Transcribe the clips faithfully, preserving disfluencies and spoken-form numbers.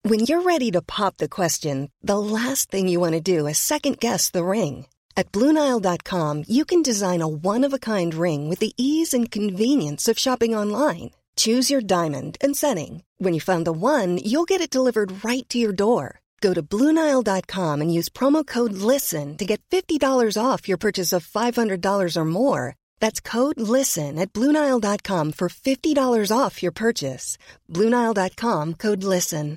When you're ready to pop the question, the last thing you want to do is second-guess the ring. At Blue Nile dot com, you can design a one-of-a-kind ring with the ease and convenience of shopping online. Choose your diamond and setting. When you find the one, you'll get it delivered right to your door. Go to Blue Nile dot com and use promo code LISTEN to get fifty dollars off your purchase of five hundred dollars or more. That's code LISTEN at Blue Nile dot com for fifty dollars off your purchase. Blue Nile dot com, code LISTEN.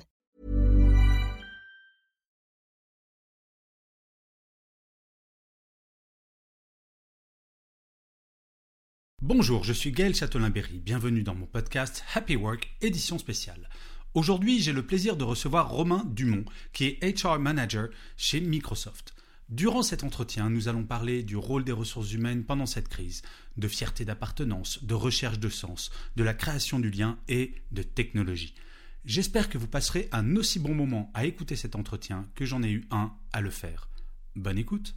Bonjour, je suis Gaël Châtelain-Berry. Bienvenue dans mon podcast Happy Work, édition spéciale. Aujourd'hui, j'ai le plaisir de recevoir Romain Dumont, qui est H R Manager chez Microsoft. Durant cet entretien, nous allons parler du rôle des ressources humaines pendant cette crise, de fierté d'appartenance, de recherche de sens, de la création du lien et de technologie. J'espère que vous passerez un aussi bon moment à écouter cet entretien que j'en ai eu un à le faire. Bonne écoute.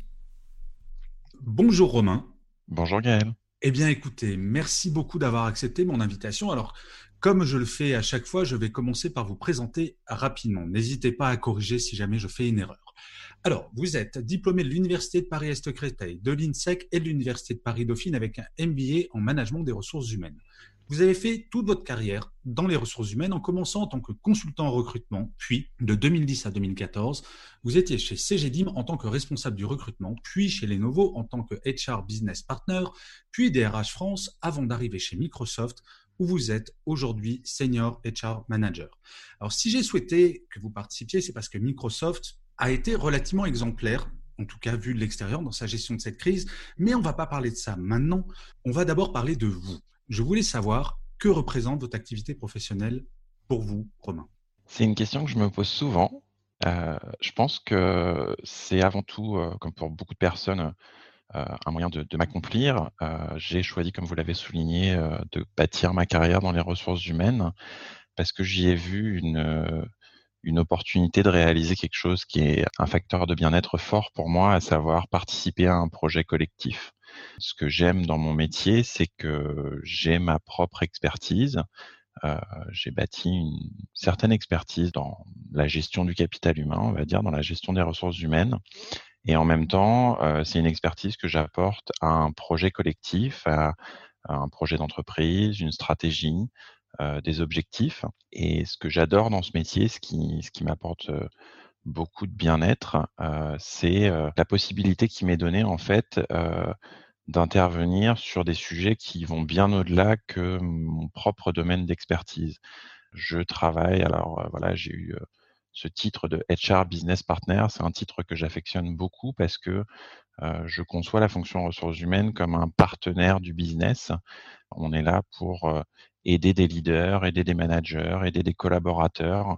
Bonjour Romain. Bonjour Gaël. Eh bien écoutez, merci beaucoup d'avoir accepté mon invitation. Alors, comme je le fais à chaque fois, je vais commencer par vous présenter rapidement. N'hésitez pas à corriger si jamais je fais une erreur. Alors, vous êtes diplômé de l'Université de Paris-Est-Créteil, de l'INSEC et de l'Université de Paris-Dauphine avec un M B A en management des ressources humaines. Vous avez fait toute votre carrière dans les ressources humaines en commençant en tant que consultant en recrutement, puis de deux mille dix à deux mille quatorze, vous étiez chez Cegedim en tant que responsable du recrutement, puis chez Lenovo en tant que H R Business Partner, puis D R H France avant d'arriver chez Microsoft où vous êtes aujourd'hui Senior H R Manager. Alors si j'ai souhaité que vous participiez, c'est parce que Microsoft a été relativement exemplaire, en tout cas vu de l'extérieur dans sa gestion de cette crise, mais on ne va pas parler de ça maintenant, on va d'abord parler de vous. Je voulais savoir que représente votre activité professionnelle pour vous, Romain. C'est une question que je me pose souvent. Euh, je pense que c'est avant tout, euh, comme pour beaucoup de personnes, euh, un moyen de, de m'accomplir. Euh, j'ai choisi, comme vous l'avez souligné, euh, de bâtir ma carrière dans les ressources humaines parce que j'y ai vu une, euh, une opportunité de réaliser quelque chose qui est un facteur de bien-être fort pour moi, à savoir participer à un projet collectif. Ce que j'aime dans mon métier, c'est que j'ai ma propre expertise. Euh, j'ai bâti une certaine expertise dans la gestion du capital humain, on va dire, dans la gestion des ressources humaines. Et en même temps, euh, c'est une expertise que j'apporte à un projet collectif, à, à un projet d'entreprise, une stratégie, euh, des objectifs. Et ce que j'adore dans ce métier, ce qui, ce qui m'apporte euh, beaucoup de bien-être, euh, c'est euh, la possibilité qui m'est donnée en fait euh, d'intervenir sur des sujets qui vont bien au-delà que mon propre domaine d'expertise. Je travaille, alors euh, voilà, j'ai eu euh, ce titre de H R Business Partner, c'est un titre que j'affectionne beaucoup parce que euh, je conçois la fonction ressources humaines comme un partenaire du business. On est là pour euh, aider des leaders, aider des managers, aider des collaborateurs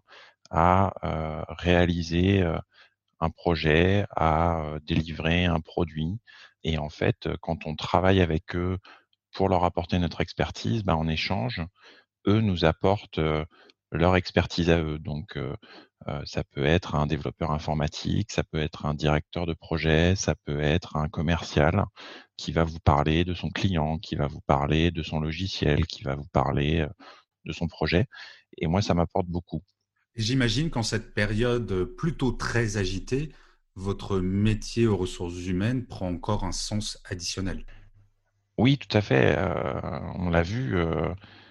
à euh, réaliser euh, un projet, à euh, délivrer un produit. Et en fait, quand on travaille avec eux pour leur apporter notre expertise, ben, en échange, eux nous apportent euh, leur expertise à eux. Donc, euh, euh, ça peut être un développeur informatique, ça peut être un directeur de projet, ça peut être un commercial qui va vous parler de son client, qui va vous parler de son logiciel, qui va vous parler euh, de son projet. Et moi, ça m'apporte beaucoup. J'imagine qu'en cette période plutôt très agitée, votre métier aux ressources humaines prend encore un sens additionnel. Oui, tout à fait. Euh, on l'a vu, euh,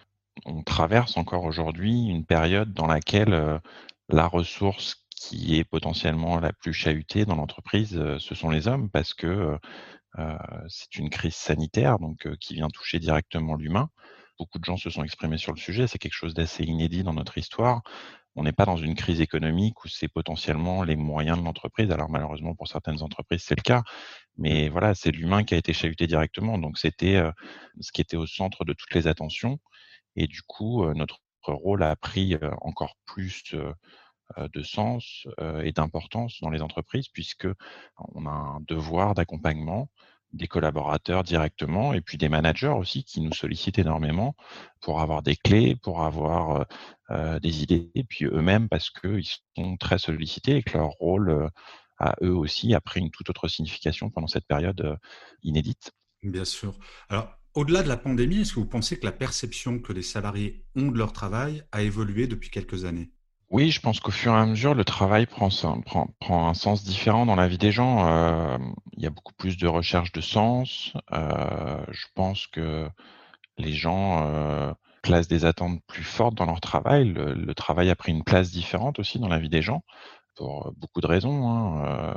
on traverse encore aujourd'hui une période dans laquelle euh, la ressource qui est potentiellement la plus chahutée dans l'entreprise, euh, ce sont les hommes, parce que euh, c'est une crise sanitaire donc euh, qui vient toucher directement l'humain. Beaucoup de gens se sont exprimés sur le sujet, c'est quelque chose d'assez inédit dans notre histoire. On n'est pas dans une crise économique où c'est potentiellement les moyens de l'entreprise. Alors malheureusement pour certaines entreprises c'est le cas, mais voilà, c'est l'humain qui a été chahuté directement. Donc c'était euh, ce qui était au centre de toutes les attentions. Et du coup, euh, notre rôle a pris euh, encore plus euh, de sens euh, et d'importance dans les entreprises, puisque on a un devoir d'accompagnement des collaborateurs directement et puis des managers aussi qui nous sollicitent énormément pour avoir des clés, pour avoir euh, des idées, et puis eux-mêmes parce qu'ils sont très sollicités et que leur rôle euh, à eux aussi a pris une toute autre signification pendant cette période euh, inédite. Bien sûr. Alors, au-delà de la pandémie, est-ce que vous pensez que la perception que les salariés ont de leur travail a évolué depuis quelques années ? Oui, je pense qu'au fur et à mesure, le travail prend, son- prend, prend un sens différent dans la vie des gens. Euh, il y a beaucoup plus de recherche de sens. Euh, je pense que les gens euh, placent des attentes plus fortes dans leur travail. Le, le travail a pris une place différente aussi dans la vie des gens pour beaucoup de raisons, hein. Euh,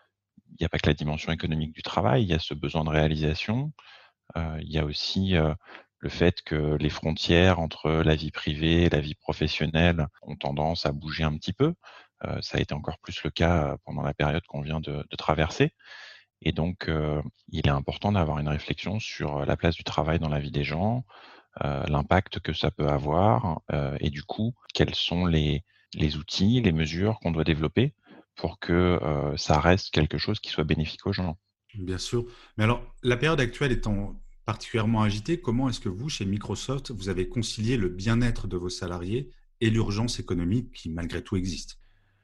il n'y a pas que la dimension économique du travail, il y a ce besoin de réalisation. Euh, il y a aussi euh, le fait que les frontières entre la vie privée et la vie professionnelle ont tendance à bouger un petit peu. Euh, ça a été encore plus le cas pendant la période qu'on vient de, de traverser. Et donc, euh, il est important d'avoir une réflexion sur la place du travail dans la vie des gens, euh, l'impact que ça peut avoir, euh, et du coup, quels sont les, les outils, les mesures qu'on doit développer pour que euh, ça reste quelque chose qui soit bénéfique aux gens. Bien sûr. Mais alors, la période actuelle étant particulièrement agitée, comment est-ce que vous, chez Microsoft, vous avez concilié le bien-être de vos salariés et l'urgence économique qui, malgré tout, existe?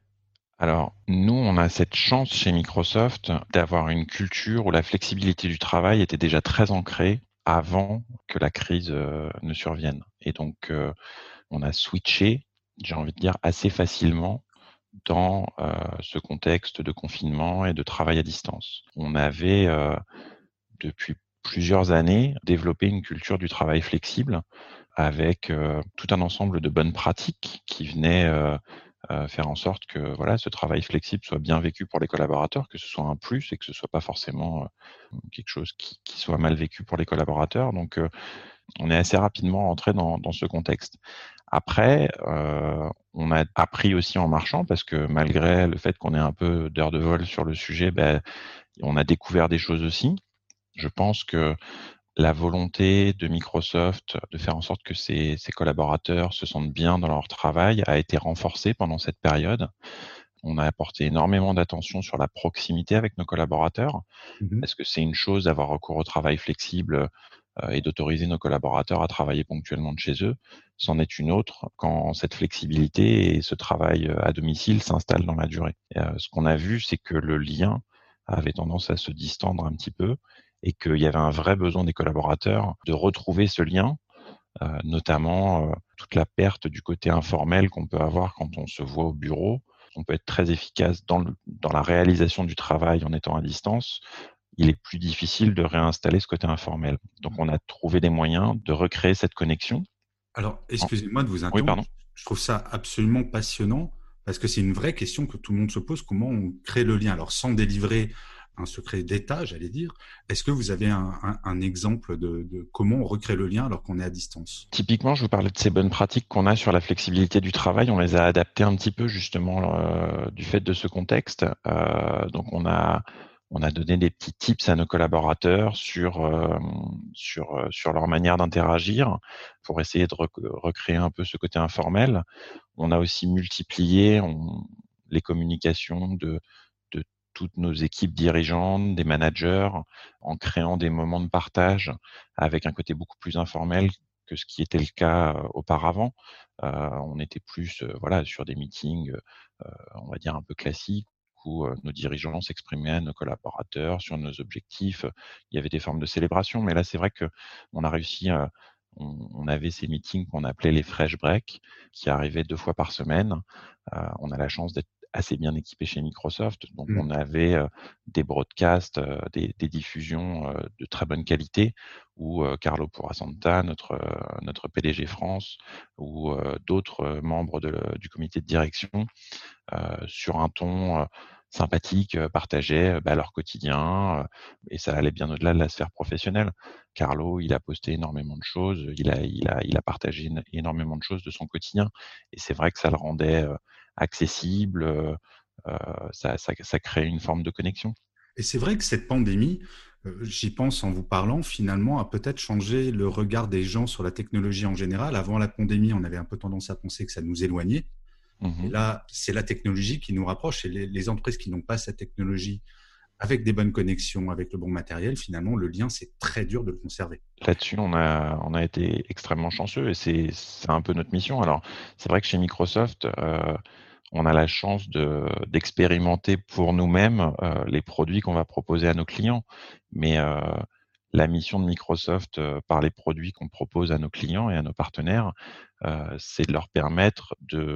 Alors, nous, on a cette chance chez Microsoft d'avoir une culture où la flexibilité du travail était déjà très ancrée avant que la crise euh, ne survienne. Et donc, euh, on a switché, j'ai envie de dire, assez facilement dans euh, ce contexte de confinement et de travail à distance. On avait, euh, depuis plusieurs années, développé une culture du travail flexible avec euh, tout un ensemble de bonnes pratiques qui venaient euh, euh, faire en sorte que voilà, ce travail flexible soit bien vécu pour les collaborateurs, que ce soit un plus et que ce soit pas forcément euh, quelque chose qui, qui soit mal vécu pour les collaborateurs. Donc, euh, on est assez rapidement rentré dans, dans ce contexte. Après, euh, on a appris aussi en marchant parce que malgré le fait qu'on ait un peu d'heures de vol sur le sujet, ben, on a découvert des choses aussi. Je pense que la volonté de Microsoft de faire en sorte que ses, ses collaborateurs se sentent bien dans leur travail a été renforcée pendant cette période. On a apporté énormément d'attention sur la proximité avec nos collaborateurs, Mhm. parce que c'est une chose d'avoir recours au travail flexible euh, et d'autoriser nos collaborateurs à travailler ponctuellement de chez eux. C'en est une autre quand cette flexibilité et ce travail euh, à domicile s'installent dans la durée. Euh, ce qu'on a vu, c'est que le lien avait tendance à se distendre un petit peu et qu'il y avait un vrai besoin des collaborateurs de retrouver ce lien, euh, notamment euh, toute la perte du côté informel qu'on peut avoir quand on se voit au bureau. On peut être très efficace dans, le, dans la réalisation du travail en étant à distance. Il est plus difficile de réinstaller ce côté informel. Donc, on a trouvé des moyens de recréer cette connexion. Alors, En- excusez-moi de vous Oui, interrompre. pardon. Je trouve ça absolument passionnant parce que c'est une vraie question que tout le monde se pose. Comment on crée le lien? Alors, sans délivrer un secret d'État, j'allais dire, est-ce que vous avez un, un- un exemple de, de comment on recrée le lien alors qu'on est à distance? Typiquement, je vous parlais de ces bonnes pratiques qu'on a sur la flexibilité du travail. On les a adaptées un petit peu justement euh, du fait de ce contexte. Euh, donc, on a on a donné des petits tips à nos collaborateurs sur euh, sur euh, sur leur manière d'interagir pour essayer de rec- recréer un peu ce côté informel. On a aussi multiplié on- les communications de de toutes nos équipes dirigeantes, des managers, en créant des moments de partage avec un côté beaucoup plus informel que ce qui était le cas euh, auparavant. Euh, on était plus euh, voilà sur des meetings, euh, on va dire un peu classiques où euh, nos dirigeants s'exprimaient à nos collaborateurs sur nos objectifs. Il y avait des formes de célébration, mais là c'est vrai que on a réussi. Euh, on, on avait ces meetings qu'on appelait les fresh breaks, qui arrivaient deux fois par semaine. Euh, on a la chance d'être assez bien équipé chez Microsoft, donc on Hmm. avait euh, des broadcasts, euh, des, des diffusions euh, de très bonne qualité où euh, Carlo Porasanta, notre, euh, notre P D G France, ou euh, d'autres euh, membres de le- du comité de direction, euh, sur un ton euh, sympathique, euh, partageaient euh, bah, leur quotidien, euh, et ça allait bien au-delà de la sphère professionnelle. Carlo, il a posté énormément de choses, il a, il a, il a partagé éno- énormément de choses de son quotidien, et c'est vrai que ça le rendait euh, accessible, euh, euh, ça, ça, ça crée une forme de connexion. Et c'est vrai que cette pandémie, euh, j'y pense en vous parlant, finalement, a peut-être changé le regard des gens sur la technologie en général. Avant la pandémie, on avait un peu tendance à penser que ça nous éloignait. Et Mhm. là, c'est la technologie qui nous rapproche. Et les, les entreprises qui n'ont pas cette technologie, avec des bonnes connexions, avec le bon matériel, finalement, le lien, c'est très dur de le conserver. Là-dessus, on a, on a été extrêmement chanceux et c'est, c'est un peu notre mission. Alors, c'est vrai que chez Microsoft, euh, on a la chance de, d'expérimenter pour nous-mêmes euh, les produits qu'on va proposer à nos clients. Mais euh, la mission de Microsoft euh, par les produits qu'on propose à nos clients et à nos partenaires, euh, c'est de leur permettre de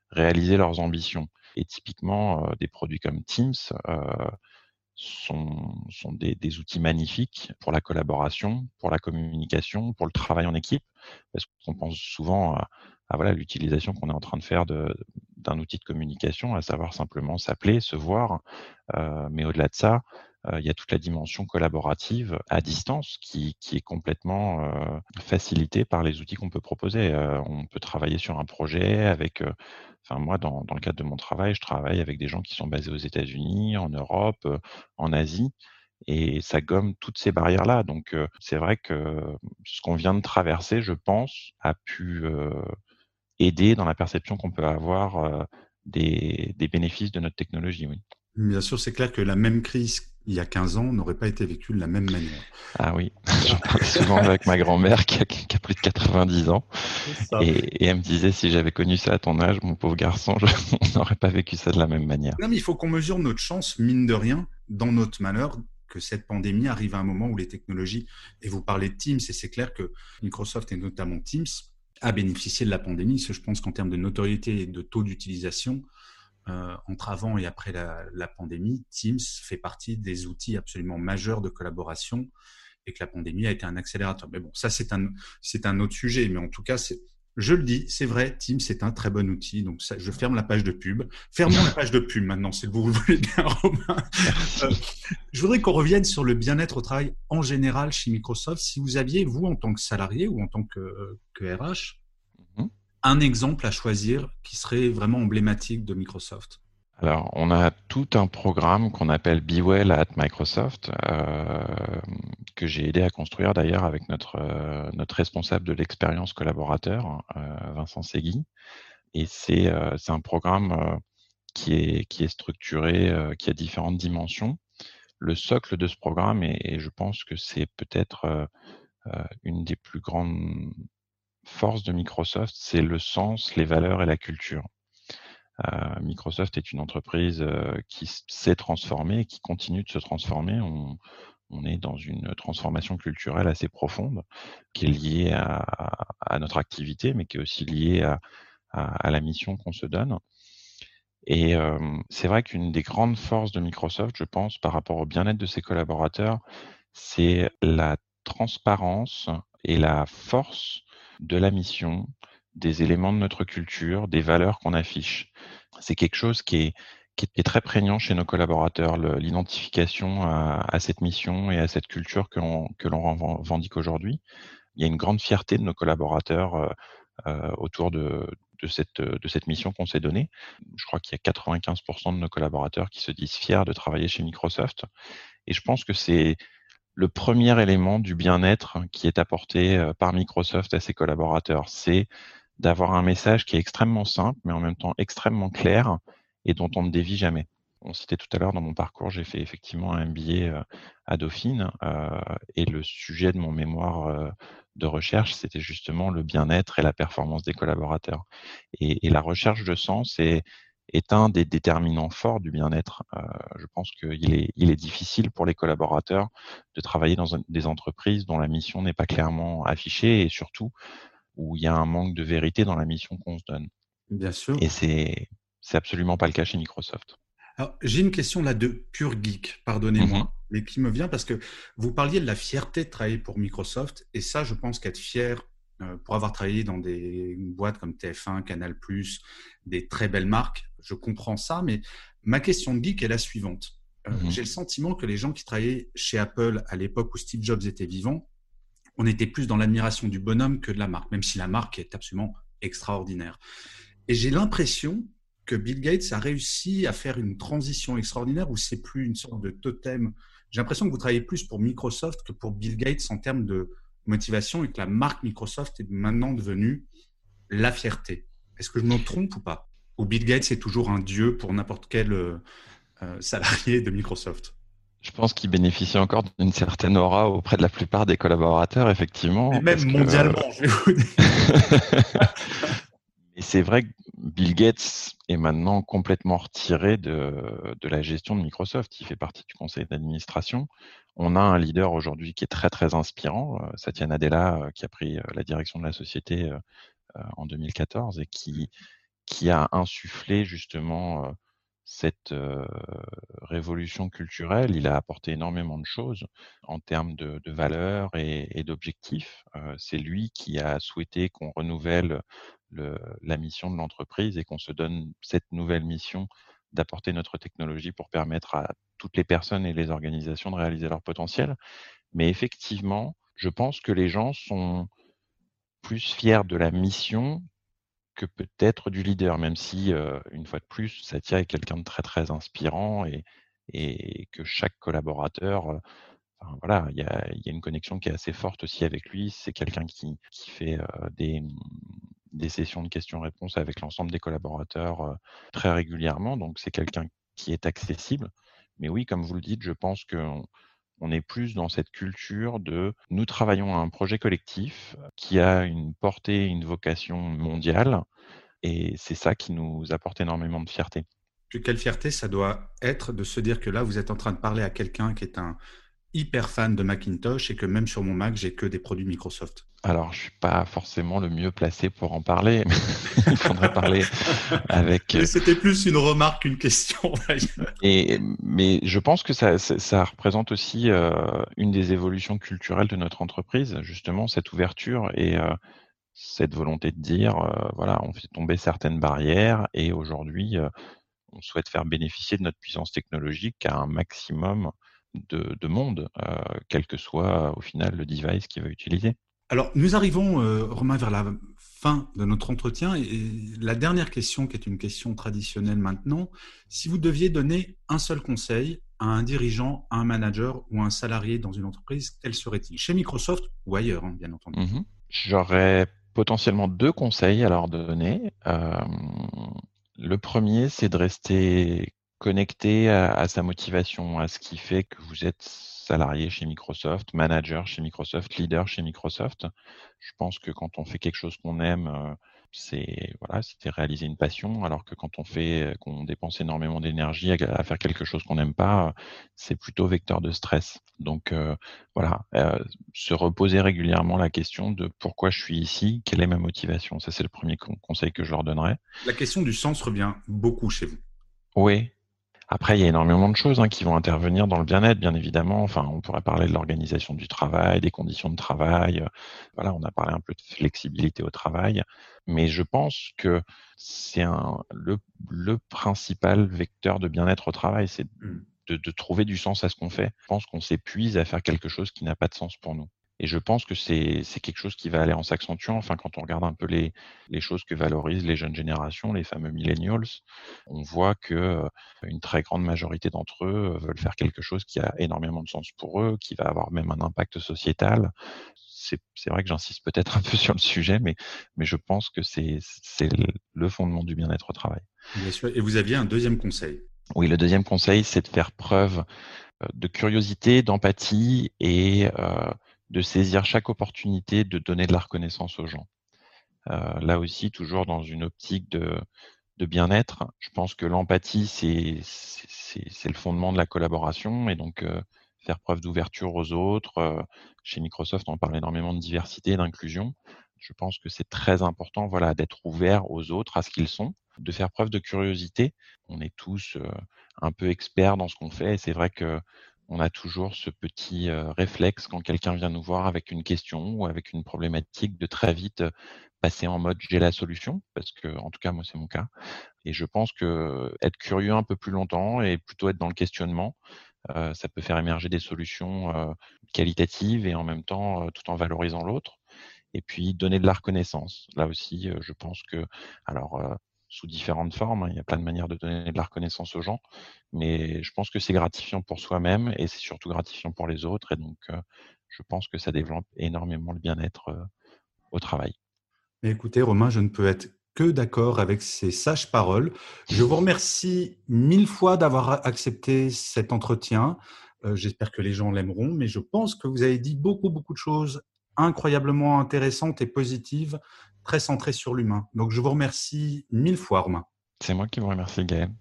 réaliser leurs ambitions. Et typiquement, euh, des produits comme Teams euh, sont, sont des, des outils magnifiques pour la collaboration, pour la communication, pour le travail en équipe, parce qu'on pense souvent à, à voilà, l'utilisation qu'on est en train de faire de, d'un outil de communication, à savoir simplement s'appeler, se voir, euh, mais au-delà de ça, euh, il y a toute la dimension collaborative à distance qui, qui est complètement euh, facilitée par les outils qu'on peut proposer. Euh, on peut travailler sur un projet avec... Euh, Enfin, moi, dans, dans le cadre de mon travail, je travaille avec des gens qui sont basés aux États-Unis, en Europe, euh, en Asie, et ça gomme toutes ces barrières-là. Donc, euh, c'est vrai que ce qu'on vient de traverser, je pense, a pu euh, aider dans la perception qu'on peut avoir euh, des, des bénéfices de notre technologie, oui. Bien sûr, c'est clair que la même crise il y a quinze ans n'aurait pas été vécue de la même manière. Ah oui, j'en parlais souvent avec ma grand-mère qui a, qui a plus de quatre-vingt-dix ans. Et, et elle me disait, si j'avais connu ça à ton âge, mon pauvre garçon, je, on n'aurait pas vécu ça de la même manière. Non, mais il faut qu'on mesure notre chance, mine de rien, dans notre malheur, que cette pandémie arrive à un moment où les technologies, et vous parlez de Teams, et c'est clair que Microsoft et notamment Teams a bénéficié de la pandémie. Je pense qu'en termes de notoriété et de taux d'utilisation, euh, entre avant et après la, la pandémie, Teams fait partie des outils absolument majeurs de collaboration et que la pandémie a été un accélérateur. Mais bon, ça, c'est un, c'est un autre sujet. Mais en tout cas, c'est, je le dis, c'est vrai, Teams, c'est un très bon outil. Donc, ça, je ferme la page de pub. Fermons la page de pub maintenant, si vous voulez bien, Romain. Euh, je voudrais qu'on revienne sur le bien-être au travail en général chez Microsoft. Si vous aviez, vous, en tant que salarié ou en tant que, que R H, mm-hmm. un exemple à choisir qui serait vraiment emblématique de Microsoft. Alors, on a tout un programme qu'on appelle Be Well at Microsoft, euh, que j'ai aidé à construire d'ailleurs avec notre, euh, notre responsable de l'expérience collaborateur, euh, Vincent Segui. Et c'est, euh, c'est un programme euh, qui, est, qui est structuré, euh, qui a différentes dimensions. Le socle de ce programme, et, et je pense que c'est peut-être euh, euh, une des plus grandes forces de Microsoft, c'est le sens, les valeurs et la culture. Euh, Microsoft est une entreprise euh, qui s'est transformée et qui continue de se transformer. On, on est dans une transformation culturelle assez profonde qui est liée à, à notre activité, mais qui est aussi liée à, à, à la mission qu'on se donne. Et euh, c'est vrai qu'une des grandes forces de Microsoft, je pense, par rapport au bien-être de ses collaborateurs, c'est la transparence et la force de la mission, des éléments de notre culture, des valeurs qu'on affiche. C'est quelque chose qui est, qui est très prégnant chez nos collaborateurs, le, l'identification à, à cette mission et à cette culture que l'on, que l'on revendique aujourd'hui. Il y a une grande fierté de nos collaborateurs euh, euh, autour de, de, cette, de cette mission qu'on s'est donnée. Je crois qu'il y a quatre-vingt-quinze pour cent de nos collaborateurs qui se disent fiers de travailler chez Microsoft. Et je pense que c'est le premier élément du bien-être qui est apporté par Microsoft à ses collaborateurs. C'est d'avoir un message qui est extrêmement simple, mais en même temps extrêmement clair et dont on ne dévie jamais. On citait tout à l'heure dans mon parcours, j'ai fait effectivement un M B A à Dauphine euh, et le sujet de mon mémoire euh, de recherche, c'était justement le bien-être et la performance des collaborateurs. Et, et la recherche de sens est, est un des déterminants forts du bien-être. Euh, je pense qu'il est, il est difficile pour les collaborateurs de travailler dans un, des entreprises dont la mission n'est pas clairement affichée et surtout où il y a un manque de vérité dans la mission qu'on se donne. Bien sûr. Et c'est, c'est absolument pas le cas chez Microsoft. Alors, j'ai une question là de pur geek, pardonnez-moi, mm-hmm. mais qui me vient parce que vous parliez de la fierté de travailler pour Microsoft, et ça, je pense qu'être fier euh, pour avoir travaillé dans des boîtes comme T F un, Canal plus, des très belles marques, je comprends ça, mais ma question de geek est la suivante. Euh, mm-hmm. J'ai le sentiment que les gens qui travaillaient chez Apple à l'époque où Steve Jobs était vivant, on était plus dans l'admiration du bonhomme que de la marque, même si la marque est absolument extraordinaire. Et j'ai l'impression que Bill Gates a réussi à faire une transition extraordinaire où c'est plus une sorte de totem. J'ai l'impression que vous travaillez plus pour Microsoft que pour Bill Gates en termes de motivation et que la marque Microsoft est maintenant devenue la fierté. Est-ce que je me trompe ou pas ? Ou Bill Gates est toujours un dieu pour n'importe quel euh, salarié de Microsoft ? Je pense qu'il bénéficie encore d'une certaine aura auprès de la plupart des collaborateurs, effectivement. Et même mondialement, que... je vais vous dire. Et c'est vrai que Bill Gates est maintenant complètement retiré de, de la gestion de Microsoft. Il fait partie du conseil d'administration. On a un leader aujourd'hui qui est très, très inspirant, Satya Nadella, qui a pris la direction de la société en deux mille quatorze et qui, qui a insufflé justement euh, cette euh, révolution culturelle. Il a apporté énormément de choses en termes de, de valeurs et, et d'objectifs. Euh, c'est lui qui a souhaité qu'on renouvelle le, la mission de l'entreprise et qu'on se donne cette nouvelle mission d'apporter notre technologie pour permettre à toutes les personnes et les organisations de réaliser leur potentiel. Mais effectivement, je pense que les gens sont plus fiers de la mission que peut-être du leader, même si, euh, une fois de plus, Satya est quelqu'un de très, très inspirant et, et que chaque collaborateur, euh, enfin, voilà, il y a, il y a une connexion qui est assez forte aussi avec lui. C'est quelqu'un qui, qui fait euh, des, des sessions de questions-réponses avec l'ensemble des collaborateurs euh, très régulièrement, donc c'est quelqu'un qui est accessible. Mais oui, comme vous le dites, je pense qu'on on est plus dans cette culture de nous travaillons à un projet collectif qui a une portée, une vocation mondiale, et c'est ça qui nous apporte énormément de fierté. Puis quelle fierté ça doit être de se dire que là, vous êtes en train de parler à quelqu'un qui est un hyper fan de Macintosh et que même sur mon Mac, j'ai que des produits Microsoft. Alors, je suis pas forcément le mieux placé pour en parler. Il faudrait parler avec. Mais c'était plus une remarque qu'une question. Et, mais je pense que ça, ça, ça représente aussi euh, une des évolutions culturelles de notre entreprise, justement, cette ouverture et euh, cette volonté de dire, euh, voilà, on fait tomber certaines barrières et aujourd'hui, euh, on souhaite faire bénéficier de notre puissance technologique à un maximum de, de monde, euh, quel que soit au final le device qu'il va utiliser. Alors, nous arrivons, euh, Romain, vers la fin de notre entretien. Et la dernière question, qui est une question traditionnelle maintenant, si vous deviez donner un seul conseil à un dirigeant, à un manager ou à un salarié dans une entreprise, quel serait-il? Chez Microsoft ou ailleurs, hein, bien entendu. Mm-hmm. J'aurais potentiellement deux conseils à leur donner. Euh, le premier, c'est de rester connecté à, à sa motivation, à ce qui fait que vous êtes salarié chez Microsoft, manager chez Microsoft, leader chez Microsoft. Je pense que quand on fait quelque chose qu'on aime, euh, c'est voilà, c'était réaliser une passion, alors que quand on fait, qu'on dépense énormément d'énergie à, à faire quelque chose qu'on n'aime pas, c'est plutôt vecteur de stress. Donc euh, voilà, euh, se reposer régulièrement la question de pourquoi je suis ici, quelle est ma motivation. Ça, c'est le premier con- conseil que je leur donnerais. La question du sens revient beaucoup chez vous. Oui. Après, il y a énormément de choses hein, qui vont intervenir dans le bien-être, bien évidemment. Enfin, on pourrait parler de l'organisation du travail, des conditions de travail. Voilà, on a parlé un peu de flexibilité au travail. Mais je pense que c'est un, le, le principal vecteur de bien-être au travail, c'est Mm. de, de trouver du sens à ce qu'on fait. Je pense qu'on s'épuise à faire quelque chose qui n'a pas de sens pour nous. Et je pense que c'est, c'est quelque chose qui va aller en s'accentuant. Enfin, quand on regarde un peu les, les choses que valorisent les jeunes générations, les fameux millennials, on voit que euh, une très grande majorité d'entre eux veulent faire quelque chose qui a énormément de sens pour eux, qui va avoir même un impact sociétal. C'est, c'est vrai que j'insiste peut-être un peu sur le sujet, mais, mais je pense que c'est, c'est le fondement du bien-être au travail. Bien sûr. Et vous aviez un deuxième conseil. Oui, le deuxième conseil, c'est de faire preuve de curiosité, d'empathie et euh, de saisir chaque opportunité de donner de la reconnaissance aux gens. Euh, là aussi, toujours dans une optique de, de bien-être, je pense que l'empathie, c'est, c'est, c'est le fondement de la collaboration et donc euh, faire preuve d'ouverture aux autres. Euh, chez Microsoft, on parle énormément de diversité et d'inclusion. Je pense que c'est très important, voilà, d'être ouvert aux autres, à ce qu'ils sont, de faire preuve de curiosité. On est tous euh, un peu experts dans ce qu'on fait et c'est vrai que on a toujours ce petit euh, réflexe quand quelqu'un vient nous voir avec une question ou avec une problématique de très vite euh, passer en mode j'ai la solution parce que en tout cas moi c'est mon cas et je pense que être curieux un peu plus longtemps et plutôt être dans le questionnement euh, ça peut faire émerger des solutions euh, qualitatives et en même temps euh, tout en valorisant l'autre et puis donner de la reconnaissance. Là aussi, euh, je pense que, alors, euh, sous différentes formes, hein, il y a plein de manières de donner de la reconnaissance aux gens, mais je pense que c'est gratifiant pour soi-même et c'est surtout gratifiant pour les autres. Et donc, euh, je pense que ça développe énormément le bien-être euh, au travail. Mais écoutez, Romain, je ne peux être que d'accord avec ces sages paroles. Je vous remercie mille fois d'avoir accepté cet entretien. Euh, j'espère que les gens l'aimeront, mais je pense que vous avez dit beaucoup, beaucoup de choses incroyablement intéressantes et positives, très centrées sur l'humain. Donc, je vous remercie mille fois, Romain. C'est moi qui vous remercie, Gaël.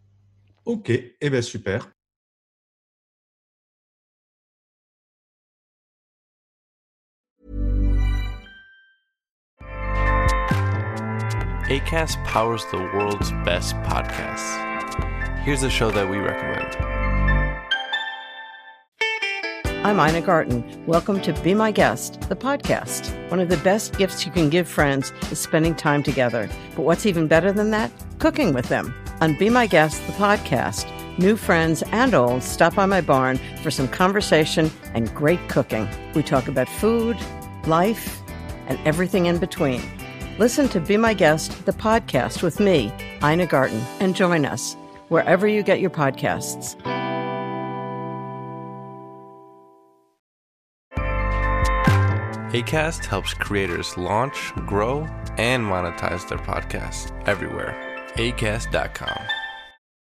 Ok, eh bien super. Acast powers the world's best podcasts. Here's a show that we recommend. I'm Ina Garten. Welcome to Be My Guest, the podcast. One of the best gifts you can give friends is spending time together. But what's even better than that? Cooking with them. On Be My Guest, the podcast, new friends and old stop by my barn for some conversation and great cooking. We talk about food, life, and everything in between. Listen to Be My Guest, the podcast with me, Ina Garten, and join us wherever you get your podcasts. Acast helps creators launch, grow, and monetize their podcasts everywhere. acast dot com.